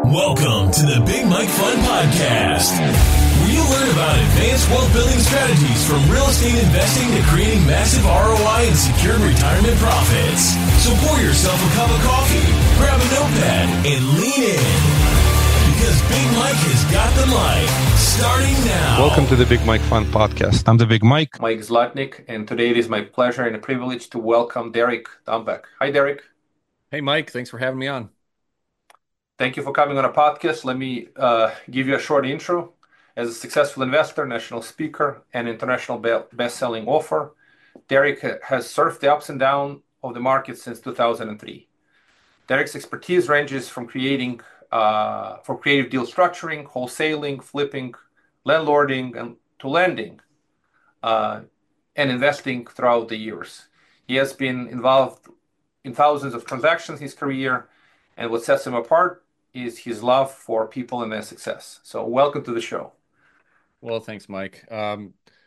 Welcome to the Big Mike Fund Podcast, where you learn about advanced wealth building strategies from real estate investing to creating massive ROI and secured retirement profits. So pour yourself a cup of coffee, grab a notepad, and lean in. Because Big Mike has got the mic, starting now. Welcome to the Big Mike Fund Podcast. I'm the Big Mike. Mike Zlotnik, and today it is my pleasure and a privilege to welcome Derek Dombeck. Hi, Derek. Hey, Mike. Thanks for having me on. Thank you for coming on a podcast. Let me give you a short intro. As a successful investor, national speaker, and international best-selling author, Derek has surfed the ups and downs of the market since 2003. Derek's expertise ranges from creating for creative deal structuring, wholesaling, flipping, landlording, and to lending and investing throughout the years. He has been involved in thousands of transactions in his career, and what sets him apart is his love for people and their success. So welcome to the show. Well, thanks, Mike. I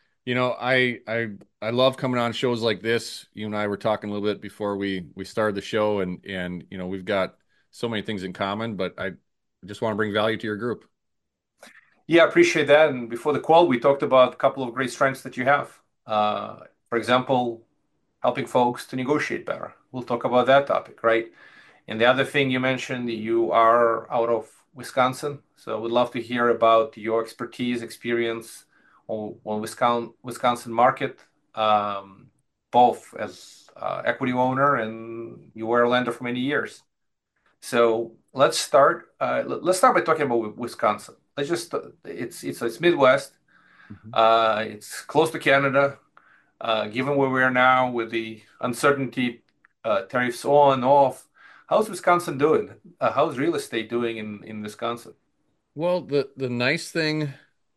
love coming on shows like this. You and I were talking a little bit before we started the show, and we've got so many things in common, but I just want to bring value to your group. Yeah, I appreciate that. And before the call, we talked about a couple of great strengths that you have. For example, helping folks to negotiate better. We'll talk about that topic, right? And the other thing you mentioned, you are out of Wisconsin. So we'd love to hear about your expertise, experience on Wisconsin market, both as equity owner and you were a lender for many years. So let's start. Let's start by talking about Wisconsin. It's Midwest. It's close to Canada. Given where we are now with the uncertainty, tariffs on, off, how's Wisconsin doing? How's real estate doing in Wisconsin? Well, the nice thing,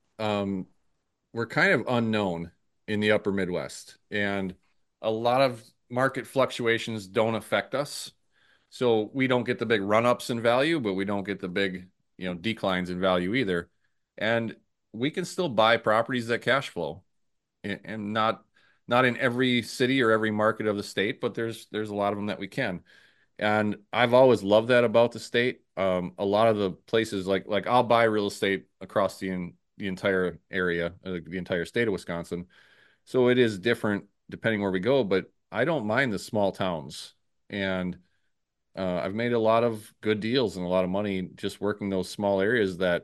we're kind of unknown in the upper Midwest, and a lot of market fluctuations don't affect us. So we don't get the big run-ups in value, but we don't get the big, declines in value either. And we can still buy properties that cash flow, and not in every city or every market of the state, but there's a lot of them that we can. And I've always loved that about the state. A lot of the places like I'll buy real estate across the entire area, the entire state of Wisconsin. So it is different depending where we go, but I don't mind the small towns. And I've made a lot of good deals and a lot of money just working those small areas that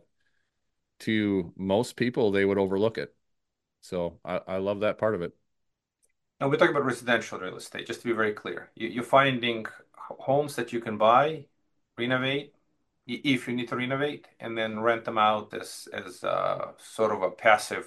to most people, they would overlook it. So I love that part of it. And we're talking about residential real estate, just to be very clear. You're finding homes that you can buy, renovate, if you need to renovate, and then rent them out as sort of a passive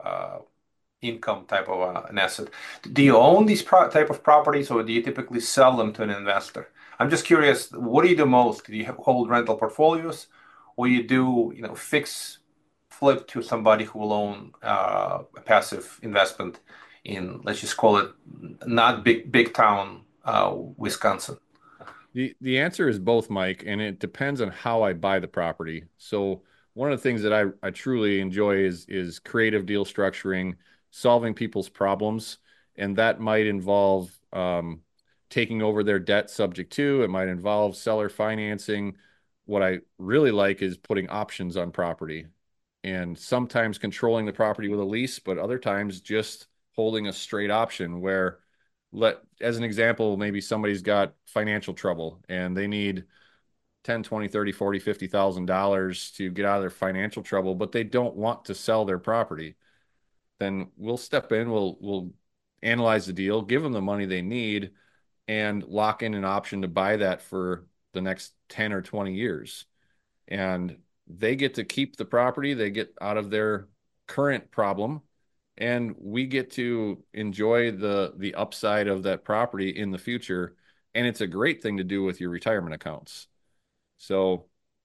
income type of an asset. Do you own these type of properties, or do you typically sell them to an investor? I'm just curious, what do you do most? Do you hold rental portfolios, or you do fix, flip to somebody who will own a passive investment in, let's just call it, not big town Wisconsin? The answer is both, Mike, and it depends on how I buy the property. So one of the things that I truly enjoy is creative deal structuring, solving people's problems, and that might involve taking over their debt subject to, it might involve seller financing. What I really like is putting options on property, and sometimes controlling the property with a lease, but other times just holding a straight option where, as an example, maybe somebody's got financial trouble and they need 10, 20, 30, 40, $50,000 to get out of their financial trouble, but they don't want to sell their property. Then we'll step in, we'll analyze the deal, give them the money they need, and lock in an option to buy that for the next 10 or 20 years. And they get to keep the property, they get out of their current problem, and we get to enjoy the upside of that property in the future. And it's a great thing to do with your retirement accounts. So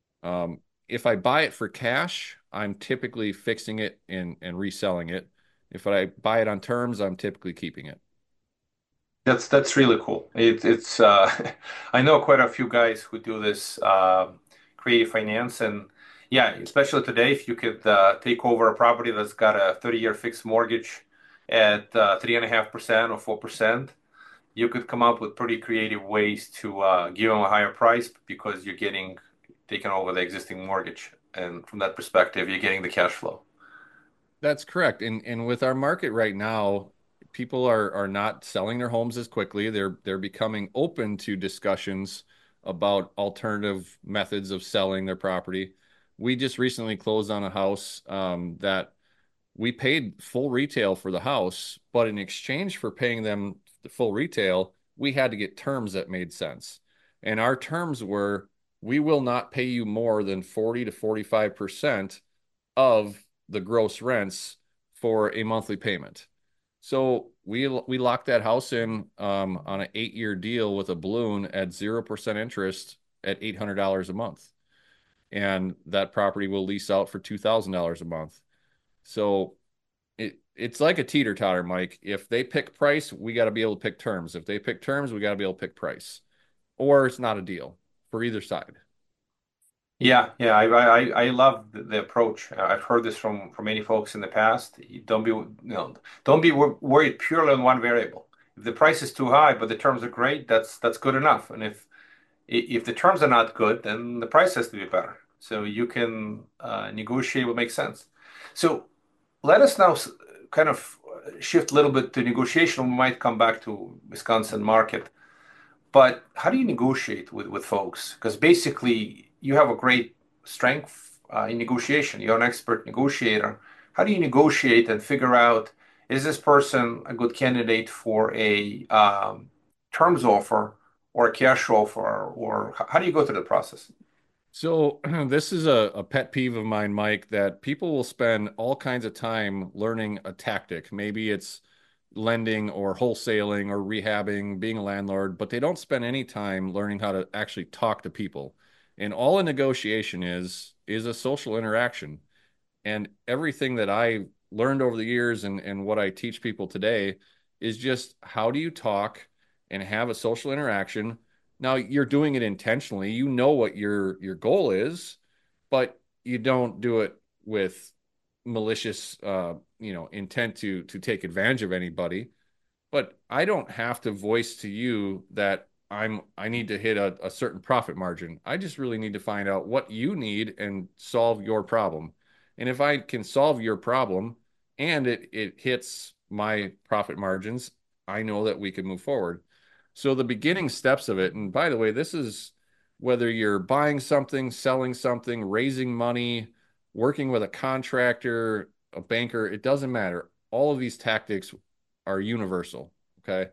if I buy it for cash, I'm typically fixing it and reselling it. If I buy it on terms, I'm typically keeping it. That's really cool. It's I know quite a few guys who do this creative finance, and yeah, especially today, if you could take over a property that's got a 30-year fixed mortgage at 3.5% or 4%, you could come up with pretty creative ways to give them a higher price because you're getting taking over the existing mortgage. And from that perspective, you're getting the cash flow. That's correct. And with our market right now, people are not selling their homes as quickly. They're becoming open to discussions about alternative methods of selling their property. We just recently closed on a house that we paid full retail for the house, but in exchange for paying them the full retail, we had to get terms that made sense. And our terms were, we will not pay you more than 40 to 45% of the gross rents for a monthly payment. So we locked that house in on an 8-year deal with a balloon at 0% interest at $800 a month. And that property will lease out for $2,000 a month. So it's like a teeter-totter, Mike. If they pick price, we got to be able to pick terms. If they pick terms, we got to be able to pick price. Or it's not a deal for either side. Yeah, yeah, I love the approach. I've heard this from many folks in the past. You don't be, don't be worried purely on one variable. If the price is too high, but the terms are great, that's good enough. And if the terms are not good, then the price has to be better. So you can negotiate what makes sense. So let us now kind of shift a little bit to negotiation. We might come back to Wisconsin market. But how do you negotiate with folks? Because basically, you have a great strength in negotiation. You're an expert negotiator. How do you negotiate and figure out, is this person a good candidate for a terms offer or a cash offer? Or how do you go through the process? So this is a pet peeve of mine, Mike, that people will spend all kinds of time learning a tactic. Maybe it's lending or wholesaling or rehabbing, being a landlord, but they don't spend any time learning how to actually talk to people. And all a negotiation is a social interaction. And everything that I learned over the years and what I teach people today is just how do you talk and have a social interaction. Now you're doing it intentionally. You know what your goal is, but you don't do it with malicious intent to take advantage of anybody. But I don't have to voice to you that I need to hit a certain profit margin. I just really need to find out what you need and solve your problem. And if I can solve your problem and it hits my profit margins, I know that we can move forward. So the beginning steps of it, and by the way, this is whether you're buying something, selling something, raising money, working with a contractor, a banker, it doesn't matter. All of these tactics are universal. Okay.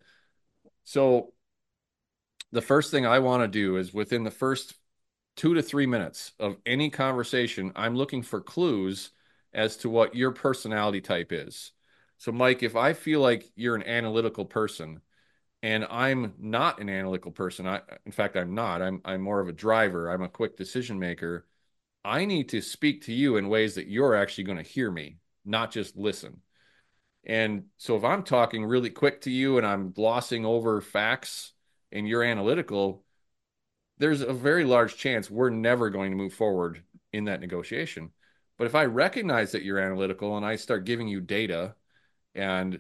So the first thing I want to do is within the first 2 to 3 minutes of any conversation, I'm looking for clues as to what your personality type is. So, Mike, if I feel like you're an analytical person and I'm not an analytical person, in fact, I'm not. I'm more of a driver. I'm a quick decision maker. I need to speak to you in ways that you're actually going to hear me, not just listen. And so if I'm talking really quick to you and I'm glossing over facts and you're analytical, there's a very large chance we're never going to move forward in that negotiation. But if I recognize that you're analytical and I start giving you data, and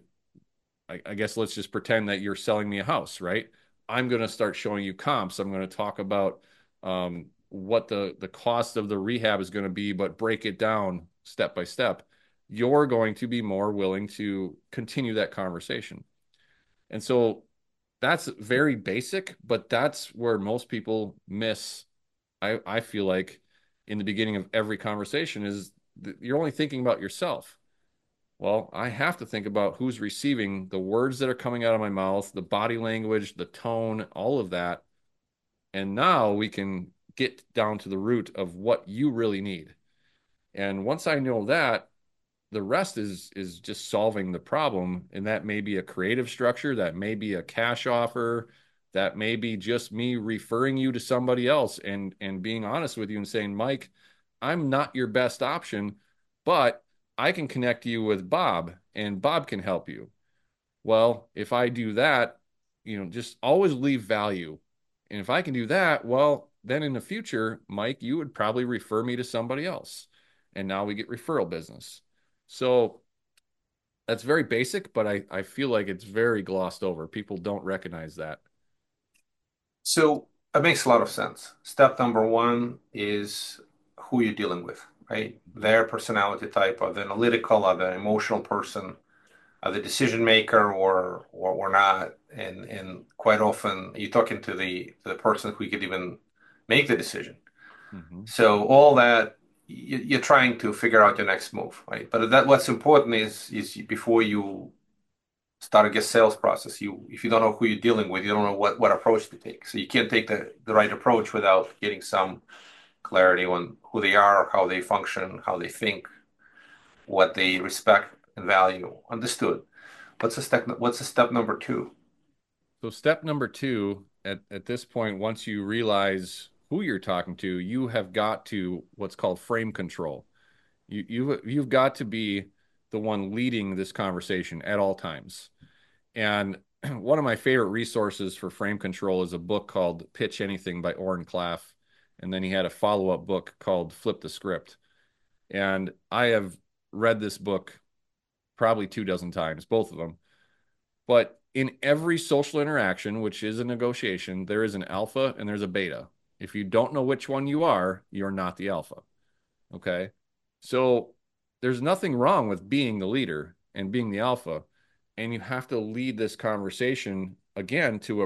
I guess let's just pretend that you're selling me a house, right? I'm going to start showing you comps. I'm going to talk about what the cost of the rehab is going to be, but break it down step by step. You're going to be more willing to continue that conversation. And so that's very basic, but that's where most people miss. I feel like in the beginning of every conversation is you're only thinking about yourself. Well, I have to think about who's receiving the words that are coming out of my mouth, the body language, the tone, all of that. And now we can get down to the root of what you really need. And once I know that, the rest is just solving the problem. And that may be a creative structure, that may be a cash offer, that may be just me referring you to somebody else and being honest with you and saying, Mike, I'm not your best option, but I can connect you with Bob and Bob can help you. Well, if I do that, just always leave value. And if I can do that, well, then in the future, Mike, you would probably refer me to somebody else. And now we get referral business. So that's very basic, but I feel like it's very glossed over. People don't recognize that. So It makes a lot of sense. Step number one is who you're dealing with, right? Their personality type, are they analytical, are they an emotional person, are they decision maker or not? And quite often you're talking to the person who could even make the decision. Mm-hmm. So all that you're trying to figure out your next move, right? But that what's important is before you start a get sales process, you if you don't know who you're dealing with, you don't know what approach to take. So you can't take the right approach without getting some clarity on who they are, how they function, how they think, what they respect and value. Understood. What's the step number two? So step number two, at this point, once you realize who you're talking to, you have got to what's called frame control. You've got to be the one leading this conversation at all times. And one of my favorite resources for frame control is a book called Pitch Anything by Oren Klaff. And then he had a follow-up book called Flip the Script. And I have read this book probably 24 times, both of them. But in every social interaction, which is a negotiation, there is an alpha and there's a beta. If you don't know which one you are, you're not the alpha. Okay. So there's nothing wrong with being the leader and being the alpha. And you have to lead this conversation again to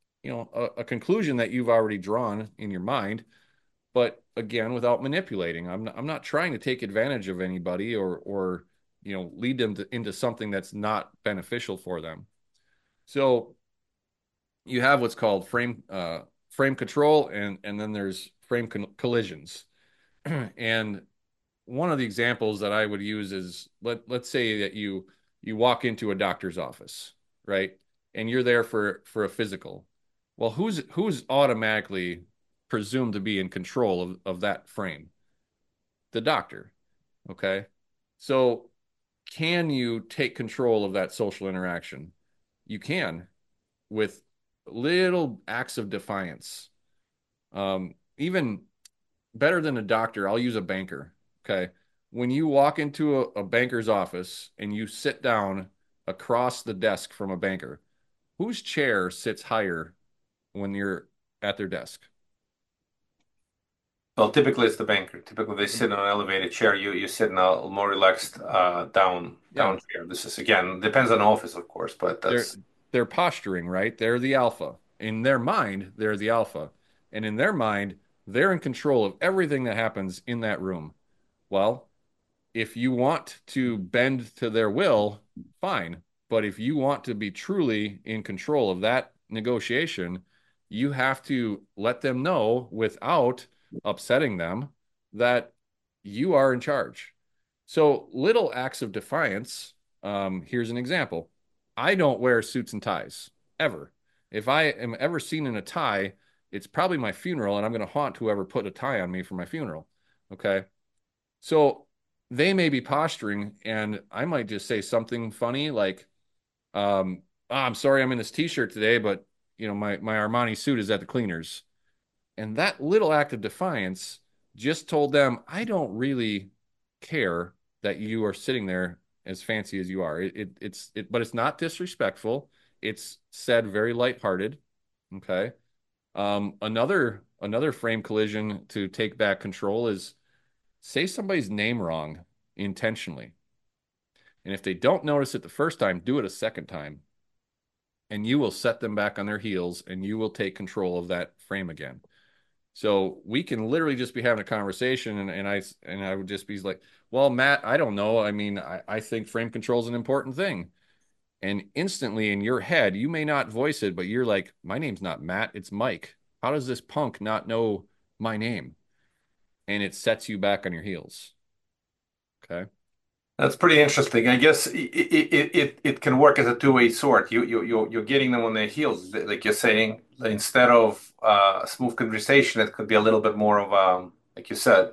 a conclusion that you've already drawn in your mind, but again, without manipulating. I'm not trying to take advantage of anybody or lead them into something that's not beneficial for them. So you have what's called frame control, and then there's frame collisions. And one of the examples that I would use is let's say that you walk into a doctor's office, right? And you're there for a physical. Well, who's automatically presumed to be in control of that frame? The doctor. Okay. So can you take control of that social interaction? You can, with little acts of defiance. Even better than a doctor, I'll use a banker. Okay. When you walk into a banker's office and you sit down across the desk from a banker, whose chair sits higher when you're at their desk? Well, typically it's the banker. Typically they sit in an elevated chair. You sit in a more relaxed down Yeah. chair. This is again depends on the office, of course, but They're that's they're posturing, right? They're the alpha. In their mind, they're the alpha. And in their mind, they're in control of everything that happens in that room. Well, if you want to bend to their will, fine. But if you want to be truly in control of that negotiation, you have to let them know without upsetting them that you are in charge. So little acts of defiance. Here's an example. I don't wear suits and ties ever. If I am ever seen in a tie, it's probably my funeral, and I'm going to haunt whoever put a tie on me for my funeral. Okay. So they may be posturing, and I might just say something funny like, I'm sorry I'm in this t-shirt today, but my Armani suit is at the cleaners. And that little act of defiance just told them, I don't really care that you are sitting there as fancy as you are. But it's not disrespectful. It's said very lighthearted. Okay. Another frame collision to take back control is say somebody's name wrong intentionally. And if they don't notice it the first time, do it a second time. And you will set them back on their heels and you will take control of that frame again. So we can literally just be having a conversation and I would just be like, well, Matt, I don't know. I mean, I think frame control is an important thing. And instantly in your head, you may not voice it, but you're like, my name's not Matt, it's Mike. How does this punk not know my name? And it sets you back on your heels. Okay. That's pretty interesting. I guess it can work as a two-way sword. You're getting them on their heels, like you're saying. Instead of a smooth conversation, it could be a little bit more of like you said,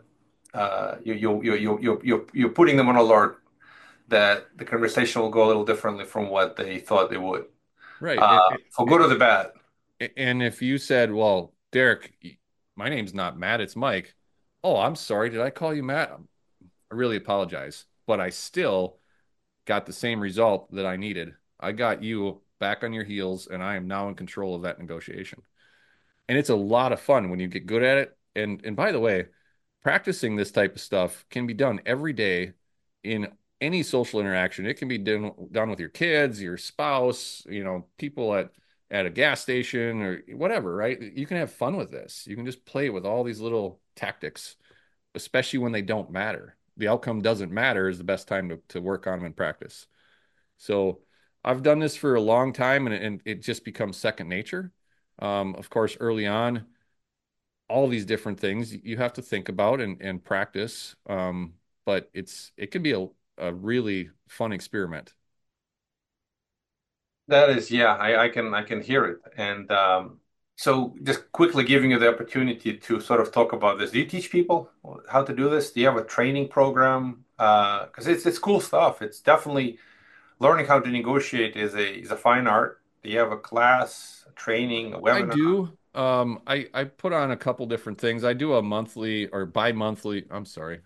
you're putting them on alert that the conversation will go a little differently from what they thought they would, Right. for good or the bad. And if you said, well, Derek, my name's not Matt, it's Mike. Oh, I'm sorry. Did I call you Matt? I really apologize. But I still got the same result that I needed. I got you back on your heels, and I am now in control of that negotiation. and it's a lot of fun when you get good at it. And by the way, practicing this type of stuff can be done every day in any social interaction. It can be done with your kids, your spouse, people at a gas station or whatever, right? You can have fun with this. You can just play with all these little tactics, especially when they don't matter. The outcome doesn't matter is the best time to work on them in practice. So I've done this for a long time, and it just becomes second nature. Of course, early on, all these different things you have to think about and practice. But it can be a really fun experiment. That is, yeah, I can hear it. And so just quickly giving you the opportunity to sort of talk about this. Do you teach people how to do this? Do you have a training program? Because it's cool stuff. It's definitely learning how to negotiate is a fine art. Do you have a class, a training, a I webinar? do. I put on a couple different things. I do a monthly or bi-monthly. I'm sorry.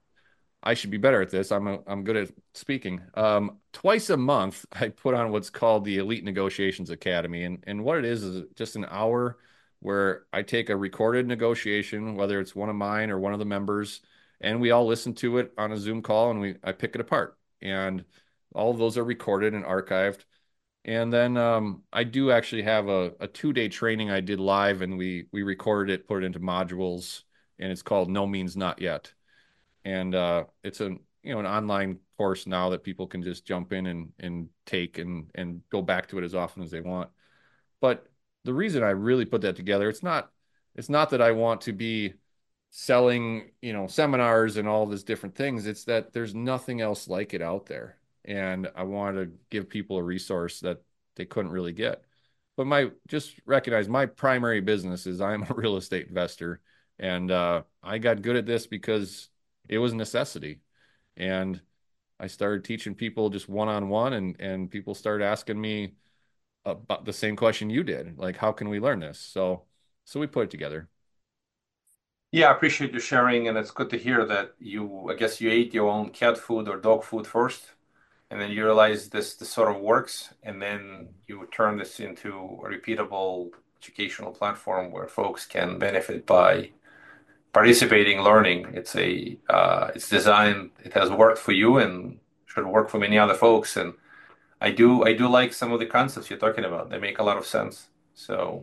I should be better at this. I'm good at speaking. Twice a month, I put on what's called the Elite Negotiations Academy, and what it is just an hour where I take a recorded negotiation, whether it's one of mine or one of the members, and we all listen to it on a Zoom call, and I pick it apart, and all of those are recorded and archived. And then I do actually have a 2-day training I did live, and we recorded it, put it into modules, and it's called No Means Not Yet. And it's an online course now that people can just jump in and take and go back to it as often as they want. But the reason I really put that together, it's not that I want to be selling, seminars and all these different things. It's that there's nothing else like it out there. And I want to give people a resource that they couldn't really get. But just recognize my primary business is I'm a real estate investor. And I got good at this because it was a necessity. And I started teaching people just one-on-one, and people started asking me about the same question you did, like, how can we learn this? So we put it together. Yeah, I appreciate you sharing, and it's good to hear that I guess you ate your own cat food or dog food first, and then you realize this sort of works, and then you turn this into a repeatable educational platform where folks can benefit by participating, learning. It's designed. It has worked for you and should work for many other folks. And I do like some of the concepts you're talking about. They make a lot of sense. So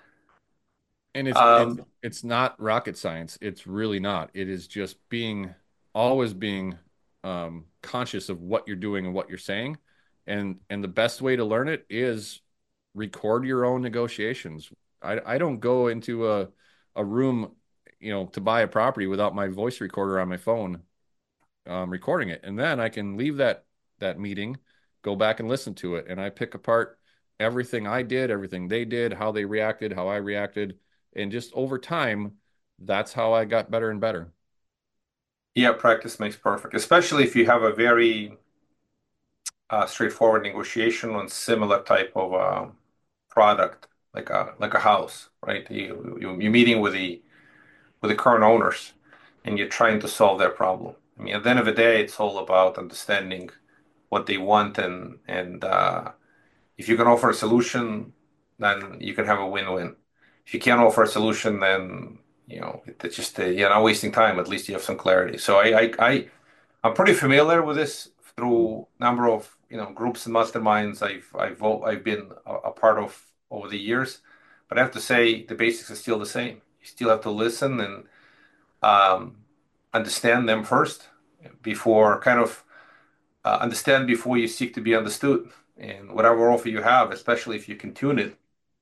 And um, it's not rocket science. It's really not. It is just always being conscious of what you're doing and what you're saying. And the best way to learn it is record your own negotiations. I don't go into a room, to buy a property without my voice recorder on my phone, recording it. And then I can leave that meeting, go back and listen to it. And I pick apart everything I did, everything they did, how they reacted, how I reacted. And just over time, that's how I got better and better. yeah, practice makes perfect, especially if you have a very straightforward negotiation on similar type of product, like a house, right? You're meeting with the current owners, and you're trying to solve their problem. I mean, at the end of the day, it's all about understanding what they want, and if you can offer a solution, then you can have a win-win. If you can't offer a solution, then it's just you're not wasting time. At least you have some clarity. So I'm pretty familiar with this through a number of groups and masterminds I've been a part of over the years. But I have to say the basics are still the same. You still have to listen and um, understand them first before kind of understand before you seek to be understood. And whatever offer you have, especially if you can tune it,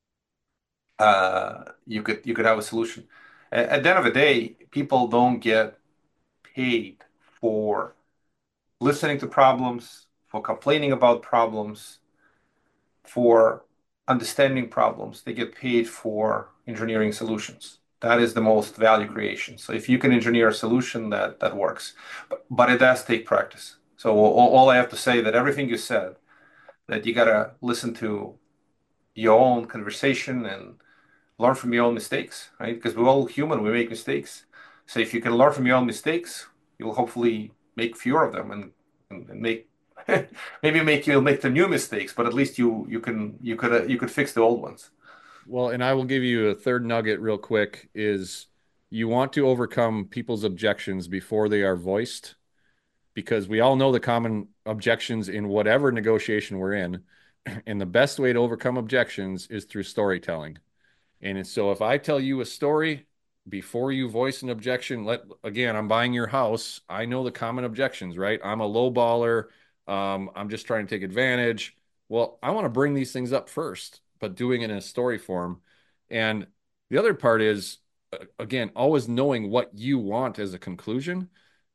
you could have a solution. At the end of the day, people don't get paid for listening to problems, for complaining about problems, for understanding problems. They get paid for engineering solutions. That is the most value creation. So if you can engineer a solution that works, but it does take practice. So all I have to say that everything you said, that you gotta listen to your own conversation and learn from your own mistakes, right? Because we're all human, we make mistakes. So if you can learn from your own mistakes, you'll hopefully make fewer of them and make maybe you'll make the new mistakes, but at least you could fix the old ones. Well, and I will give you a third nugget real quick is you want to overcome people's objections before they are voiced because we all know the common objections in whatever negotiation we're in. And the best way to overcome objections is through storytelling. And so if I tell you a story before you voice an objection, again, I'm buying your house. I know the common objections, right? I'm a low baller. I'm just trying to take advantage. Well, I want to bring these things up first, but doing it in a story form. And the other part is, again, always knowing what you want as a conclusion.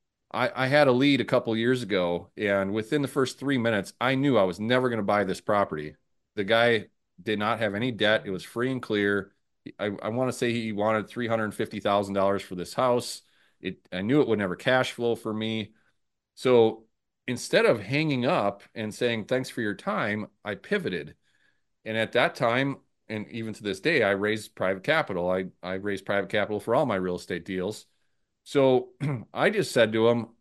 I had a lead a couple years ago, and within the first 3 minutes, I knew I was never going to buy this property. The guy did not have any debt. It was free and clear. I want to say he wanted $350,000 for this house. I knew it would never cash flow for me. So instead of hanging up and saying, thanks for your time, I pivoted. And at that time, and even to this day, I raised private capital. I raised private capital for all my real estate deals. So I just said to him,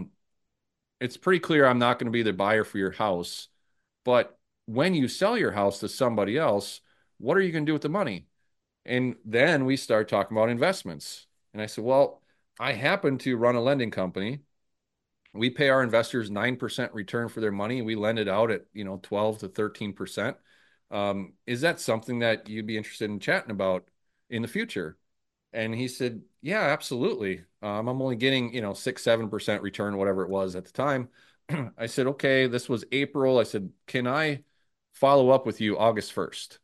it's pretty clear I'm not going to be the buyer for your house. But when you sell your house to somebody else, what are you going to do with the money? And then we start talking about investments. And I said, well, I happen to run a lending company. We pay our investors 9% return for their money. We lend it out at, 12 to 13%. Is that something that you'd be interested in chatting about in the future? And he said, yeah, absolutely. I'm only getting, 6-7% return, whatever it was at the time. I said, okay, this was April. I said, can I follow up with you August 1st?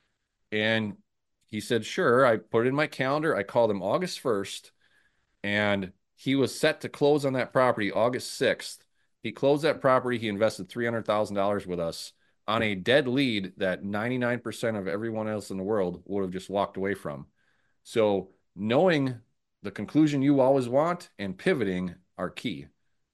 And he said, sure. I put it in my calendar. I called him August 1st, and he was set to close on that property August 6th. He closed that property. He invested $300,000 with us on a dead lead that 99% of everyone else in the world would have just walked away from. So knowing the conclusion you always want and pivoting are key.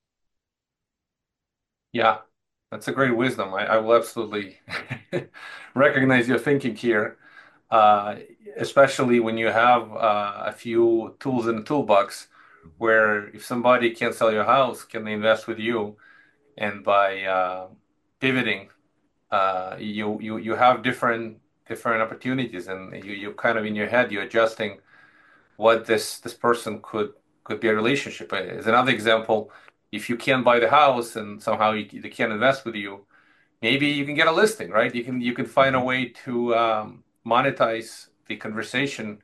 Yeah, that's a great wisdom. I will absolutely recognize your thinking here, uh, especially when you have a few tools in the toolbox where if somebody can't sell your house, can they invest with you? And by pivoting, you have different opportunities, and you kind of in your head you're adjusting what this person could be a relationship. As another example, if you can't buy the house and somehow they can't invest with you, maybe you can get a listing, right? You can find a way to monetize the conversation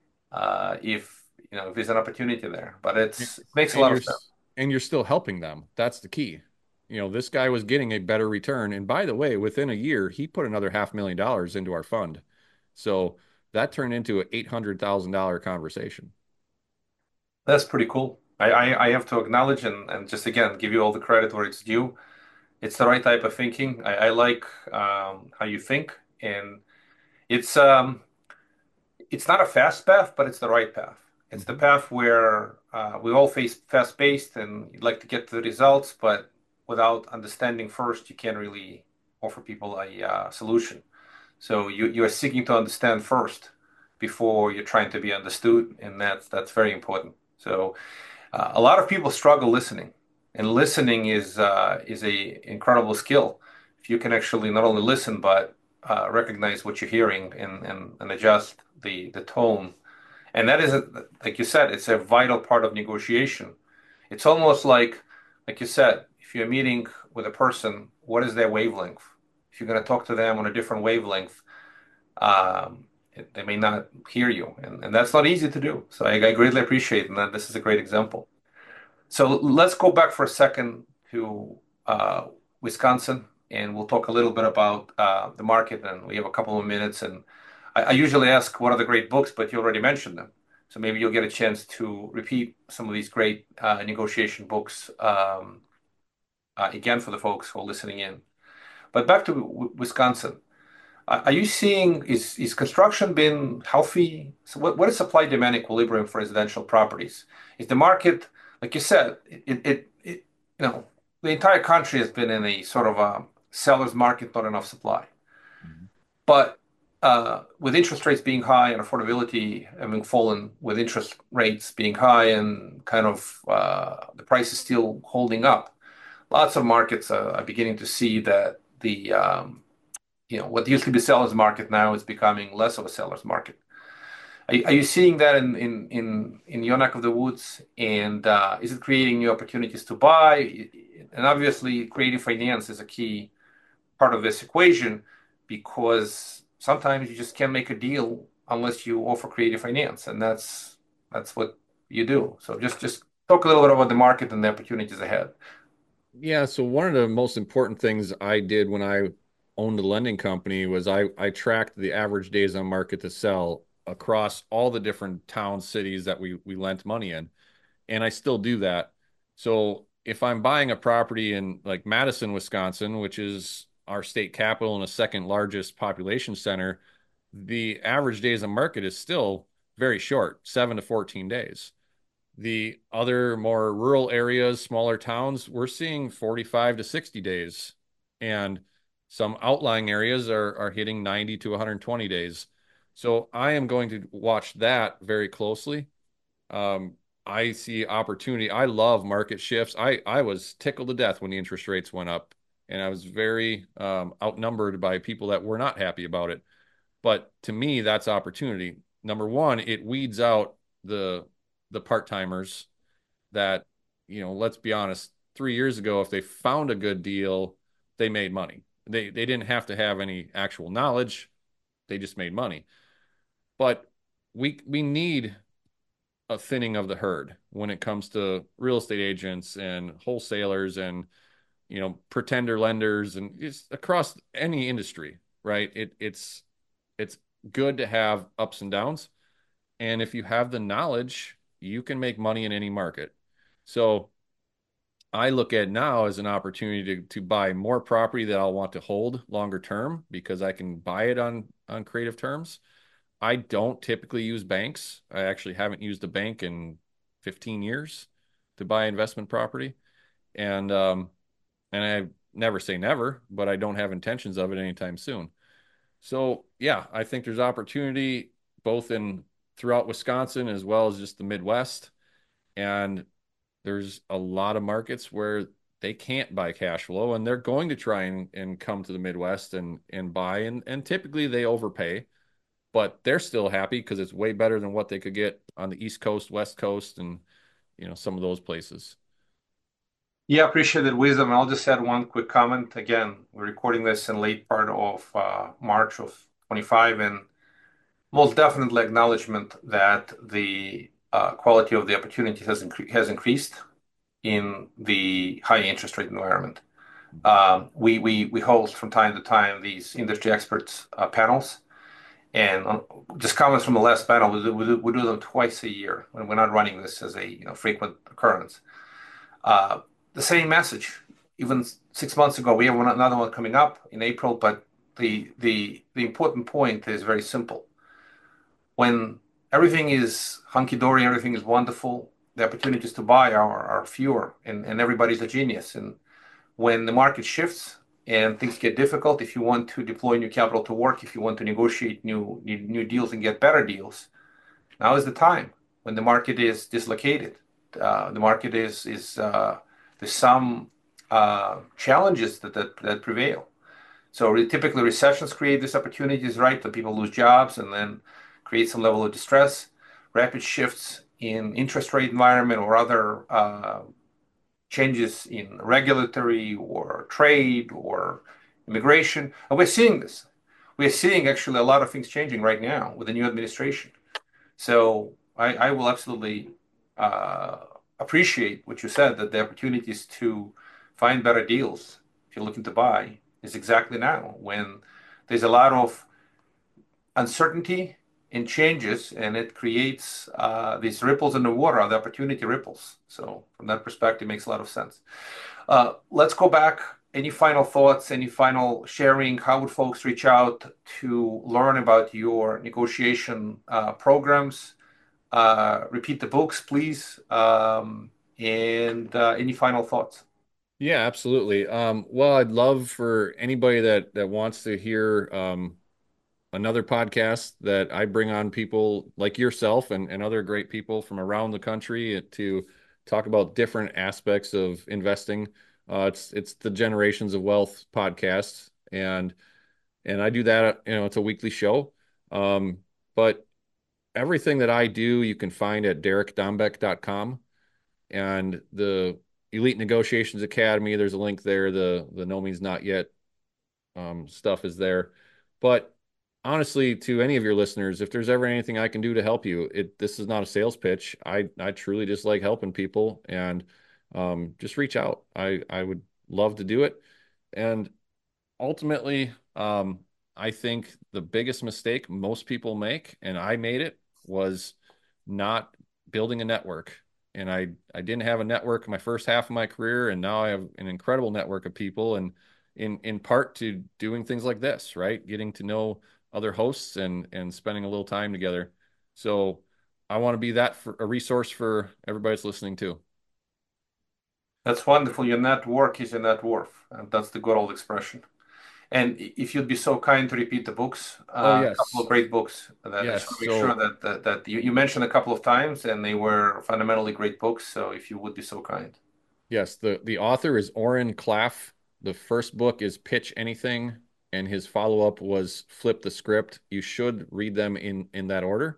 if there's an opportunity there. But it makes a And lot you're of sense. and you're still helping them. That's the key. This guy was getting a better return. And by the way, within a year, he put another $500,000 into our fund. So that turned into an $800,000 conversation. That's pretty cool. I have to acknowledge and just again give you all the credit where it's due. It's the right type of thinking. I like how you think, and it's um, it's not a fast path, but it's the right path. It's the Mhm. path where we all face fast-paced and you'd like to get to the results, but without understanding first, you can't really offer people a solution. So you are seeking to understand first before you're trying to be understood, and that's very important. So a lot of people struggle listening, and listening is a incredible skill. If you can actually not only listen but recognize what you're hearing and adjust the tone, and that is like you said, it's a vital part of negotiation. It's almost like you said, if you're meeting with a person, what is their wavelength? If you're going to talk to them on a different wavelength, they may not hear you, and that's not easy to do. So I greatly appreciate, and that this is a great example. So let's go back for a second to Wisconsin, and we'll talk a little bit about the market. And we have a couple of minutes, and I usually ask what are the great books, but you already mentioned them. So maybe you'll get a chance to repeat some of these great negotiation books again for the folks who are listening in. But back to Wisconsin. Are you seeing is construction been healthy? So what is supply demand equilibrium for residential properties? Is the market, like you said, the entire country has been in a sort of a seller's market, not enough supply. Mhm. But with interest rates being high and affordability having fallen, with interest rates being high and kind of the price is still holding up, lots of markets are beginning to see that what used to be seller's market now is becoming less of a seller's market. Are you seeing that in your neck of the woods? And is it creating new opportunities to buy? And obviously, creative finance is a key part of this equation because sometimes you just can't make a deal unless you offer creative finance, and that's what you do. So just talk a little bit about the market and the opportunities ahead. Yeah, so one of the most important things I did when I owned a lending company was I tracked the average days on market to sell across all the different towns, cities that we lent money in. And I still do that. So if I'm buying a property in like Madison, Wisconsin, which is our state capital and a second largest population center, the average days on market is still very short, 7 to 14 days. The other more rural areas, smaller towns, we're seeing 45 to 60 days. And some outlying areas are hitting 90 to 120 days. So I am going to watch that very closely. I see opportunity. I love market shifts. I was tickled to death when the interest rates went up, and I was very outnumbered by people that were not happy about it. But to me, that's opportunity. Number one, it weeds out the part-timers that, let's be honest, 3 years ago, if they found a good deal, they made money. They didn't have to have any actual knowledge. They just made money. But we need a thinning of the herd when it comes to real estate agents and wholesalers and pretender lenders and just across any industry, right? It's good to have ups and downs, and if you have the knowledge, you can make money in any market. So I look at now as an opportunity to buy more property that I'll want to hold longer term because I can buy it on creative terms. I don't typically use banks. I actually haven't used a bank in 15 years to buy investment property. And I never say never, but I don't have intentions of it anytime soon. So yeah, I think there's opportunity both in throughout Wisconsin as well as just the Midwest. And there's a lot of markets where they can't buy cash flow and they're going to try and come to the Midwest and buy. And typically they overpay, but they're still happy because it's way better than what they could get on the East Coast, West Coast, and some of those places. Yeah, appreciate that wisdom. I'll just add one quick comment. Again, we're recording this in late part of March of 25, and most definitely acknowledgement that the quality of the opportunity has increased in the high interest rate environment. We host from time to time these industry experts panels, and just comments from the last panel, we do them twice a year when we're not running this as a frequent occurrence. The same message, even 6 months ago, we have another one coming up in April, but the important point is very simple. When everything is hunky-dory, everything is wonderful, the opportunities to buy are fewer, and everybody's a genius. And when the market shifts and things get difficult, if you want to deploy new capital to work, if you want to negotiate new deals and get better deals, now is the time when the market is dislocated. The market is there's some challenges that prevail. So typically recessions create these opportunities, right? That people lose jobs and then create some level of distress. Rapid shifts in interest rate environment or other changes in regulatory or trade or immigration. And we're seeing this. We're seeing actually a lot of things changing right now with the new administration. So I will absolutely appreciate what you said, that the opportunities to find better deals if you're looking to buy is exactly now when there's a lot of uncertainty and changes, and it creates these ripples in the water, the opportunity ripples. So from that perspective, it makes a lot of sense. Let's go back. Any final thoughts, any final sharing? How would folks reach out to learn about your negotiation programs? Repeat the books, please. And any final thoughts? Yeah, absolutely. Well, I'd love for anybody that wants to hear another podcast that I bring on people like yourself and other great people from around the country to talk about different aspects of investing. It's the Generations of Wealth podcast, and and I do that. It's a weekly show. But everything that I do, you can find at DerekDombeck.com, and the Elite Negotiations Academy. There's a link there. The No Means Not Yet stuff is there. But honestly, to any of your listeners, if there's ever anything I can do to help you, this is not a sales pitch. I truly just like helping people, and just reach out. I would love to do it. And ultimately, I think the biggest mistake most people make, and I made it, was not building a network. And I didn't have a network my first half of my career, and now I have an incredible network of people, and in part to doing things like this, right? Getting to know other hosts and spending a little time together. So I want to be a resource for everybody that's listening too. That's wonderful. Your network is your net worth. And that's the good old expression. And if you'd be so kind to repeat the books, Oh, a yes. couple of great books that I Yes. just want to make sure that you mentioned a couple of times, and they were fundamentally great books. So if you would be so kind. Yes. The author is Oren Klaff. The first book is Pitch Anything, and his follow-up was Flip the Script. You should read them in that order.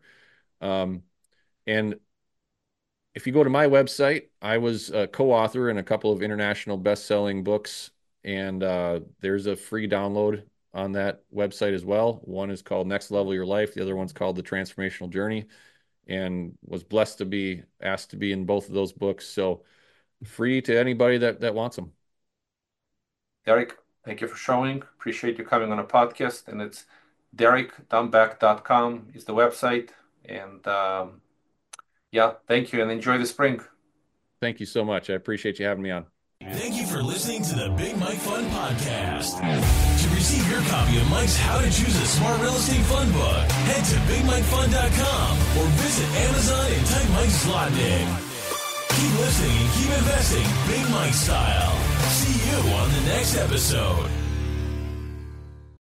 And if you go to my website, I was a co-author in a couple of international best-selling books, and there's a free download on that website as well. One is called Next Level Your Life. The other one's called The Transformational Journey, and was blessed to be asked to be in both of those books. So free to anybody that wants them. Derek, thank you for showing. Appreciate you coming on a podcast. And it's DerekDombeck.com is the website. And yeah, thank you, and enjoy the spring. Thank you so much. I appreciate you having me on. Thank you for listening to the Big Mike Fund Podcast. To receive your copy of Mike's How to Choose a Smart Real Estate Fund book, head to BigMikeFund.com or visit Amazon and type Mike Zlotnick. Keep listening and keep investing Big Mike style. See you on the next episode.